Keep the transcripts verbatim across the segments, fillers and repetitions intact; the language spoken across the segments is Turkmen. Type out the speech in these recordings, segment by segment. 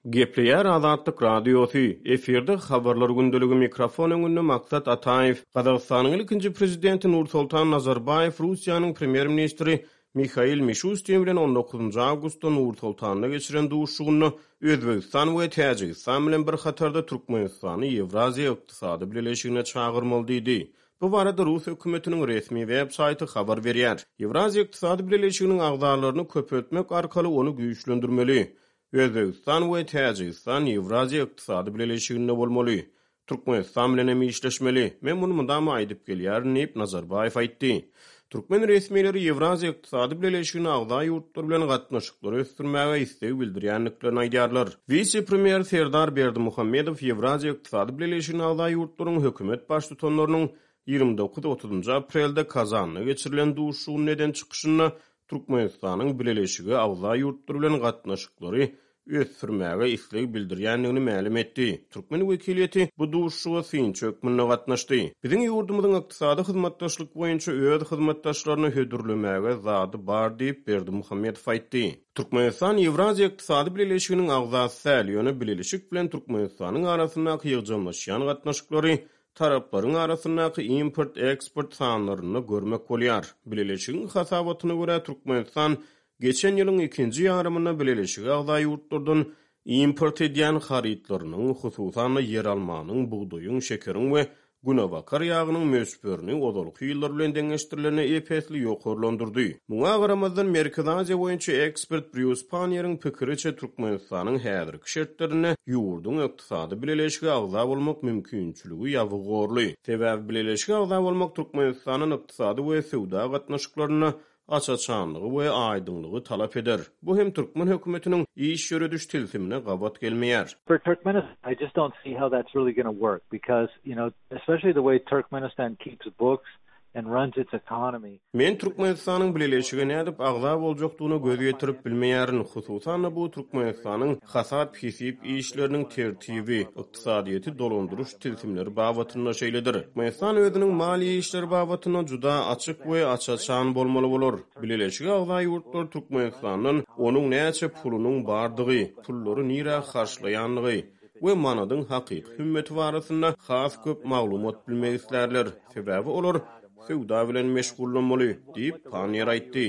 Gepleýär Azatlyk radiosy, efirde habarlar gündöligi mikrofon öňünde Maksat Ataýew, Gazagystanyň ilkinji prezidenti Nursultan Nazarbayew, Russiýanyň premier ministri Mikhail Mishustin bilen on dokuzunçy awgustda Nursultanda geçiren duşugyny Özbegistan we Täjikistan bilen bir hatarda Türkmenistany Ewraziýa ykdysady birleşigine çağırmaly diýdi. Bu barada Rus hökümetiniň resmi web-saýty habar berýär. Ewraziýa ykdysady birleşiginiň agdarlaryny köpetmek arkaly onu güýçlendirmeli. Özbegistan we Täjikistan Ewraziýa ykdysady birleşiginde bolmaly. Türkmenistan bilen hem işleşmeli. Men muny mundam aýdyp gelýär diýip Nazarbayew aýtdy. Türkmen resmileri Ewraziýa ykdysady birleşigine agda ýurtlar bilen gatnaşyklary ösdürmäge istek bildirýänliklerini aýdýarlar. Vice-premier Serdar Berdimuhammedow Ewraziýa ykdysady birleşigine agda ýurtlaryň hökümet başlyklarynyň ýygrimi dokuz otuzunçy aprelde Kazanda geçirilen duşugyň neden çykyşyna Türkmenistanyň birleşigi agda ýurtlar bilen gatnaşyklary ösdürmäge istek bildirýänligini ma'lum etdi. Türkmen wekiliýeti bu duşuga synçy hökmünde gatnaşdy. Biziň ýurdumyzyň ykdysady hyzmatdaşlyk boýunça öz hyzmatdaşlaryny hödürlemäge zady bar diýip Berdimuhammedow aýtdy. Türkmenistan Ewraziýa ykdysady birleşiginiň agzasy säliýany birleşik bilen Türkmenistanyň arasyndaky ýygjanlaşýan gatnaşyklary taraplaryň arasyndaky import-eksport sanlaryny görmek bolýar. Birleşigiň hasabatyna görä Türkmenistan geçen ýylyň ikinji ýarymyna birleşik agda ýurtlardan import edýän haritlarynyň hususan yer almanyň, buğdoýyň, şekeriň we günebakar ýagynyň mösperini odalyk ýyllar bilen deňeşdirilene epesli ýokurlandyrdy. Muňa garamazdan Merkezi Aziýa boýunça ekspert Bruce Panier'in pikiriçe Türkmenistanyň häzirki şertlerine ýurdun ykdysady birleşigi agda bolmak mümkinçiligi ýawy gorly. Sebäbi birleşigi agda bolmak Türkmenistanyň ykdysady we sowda gatnaşyklaryna açaçanlygy we aýdynlygy talap eder. Bu hem Türkmen hökümetiniň iş ýörediş tilsimine gabat gelmeýär. For Turkmenistan, I just don't see how that's really going to work because, you know, especially the way Turkmenistan keeps books and runs its economy. Men Türkmenistanyň birleşigi nädip agda boljakdygyny göz ýetirip bilmeýärin. Hususan bu Türkmenistanyň hasap hisip işleriniň tertibi, ykdysadyýety dolandyryş tilsimleri babatyna şeýledir. Türkmenistan özüniň maliýe işleri babatyna juda açyk we açaçan bolmaly bolar. Birleşigi agda ýurtlar Türkmenistanyň onuň näçe pulunyň bardygy, pullary nire harçlaýanlygy we manadyň hakyky hümmeti barasynda has köp maglumat bilmek islerler. Sebäbi olar sowda bilen meşgullanmaly diýip Panier aýtdy.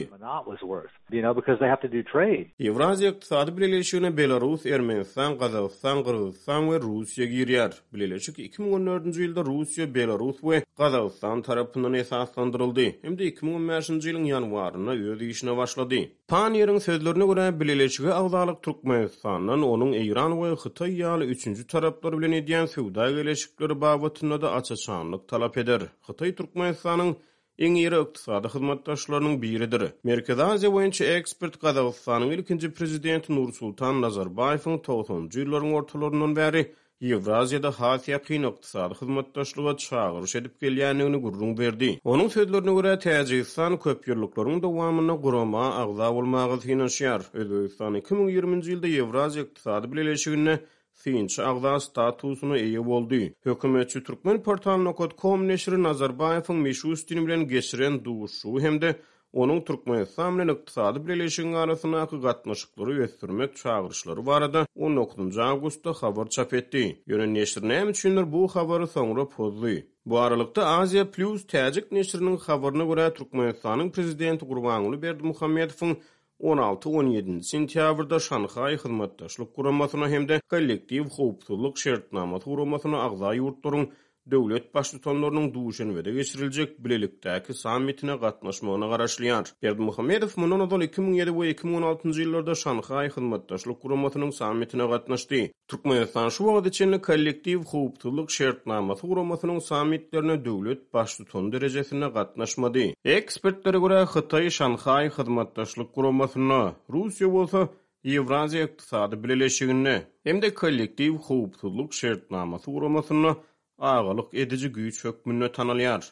You know, because they have to do trade. Ewraziýa ykdysady birleşigine Belarus, Ermenistan, Gazagystan, Kyrgyzstan we Russiýa girýär. Birleşik iki bin on dördünçi ýylda Russiýa, Belarus we Gazagystan tarapyndan esaslandyryldy. Hemde iki bin on beşinçi ýylyň ýanwaryna öz işine başlady. Panier'in sözlerine görä birleşigi agdalyk Türkmenistanyň onuň Iran we Hytaý ýaly üçünçi taraplar bilen edýän sowda geleşikleri babatyna da açaçanlyk talap eder. Hytaý Türkmenistanyň eň ýeri ykdysady hyzmatdaşlarynyň biridir. Merkezi Aziýa boýunça ekspert Gazagystanyň ilkinji prezidenti Nursultan Nazarbayewiň togsonunçy ýyllaryň ortalaryndan bäri Ewraziýada has ýakyn ykdysady hyzmatdaşlyga çağırış edip gelýänligini gurrun berdi. Onuň sözlerine görä Täjikistan köp ýyllyklaryň dowamyna gurama agza bolmagy finansýar. Özbegistan iki bin ýygrimiňji ýylda Ewraziýa ykdysady birleşigine synçy agda statusyny eýe boldy. Hökümetçi Türkmen portalyna nokta com neşri Nazarbayewiň Mishustin bilen geçiren duşu hemde onuň Türkmenistan bilen ykdysady birleşigiň arasyndaky gatnaşyklary ösdürmek çağırışlary barada on dokuzunçy awgustda habar çap etdi. Ýöne neşri näme üçindir bu habary soňra pozdy. Bu aralykda Aziya Plus Täjik neşriniň habaryna görä Türkmenistanyň prezidenti Gurbanuly Berdimuhammedowyň on alty on ýedinçi sentýabrda Şanxay hyzmatdaşlyk guramasyna hemde kollektiv howpsuzlyk şertnamaty guramasyna agza ýurtlaryň döwlet başlyklarynyň duşenbede geçiriljek bilelikdäki sammitine gatnaşmagyna garaşlýar. Berdimuhammedow mundan öňe iki bin ýedi we iki bin on altyncy ýyllarda Şanxay hyzmatdaşlyk guramasynyň sammitine gatnaşdy. Türkmenistan şu wagt içinde kollektiv howpsuzlyk şertnamaty guramasynyň sammitlerine döwlet başlyklarynyň derejesinde gatnaşmady. Ekspertlere görä Hytaý Şanxay hyzmatdaşlyk guramasyna, Russiýa bolsa Ewraziýa ykdysady birleşigine hemde kollektiv howpsuzlyk şertnamaty guramasyna agalyk edici güýç hökmüne tanalýar.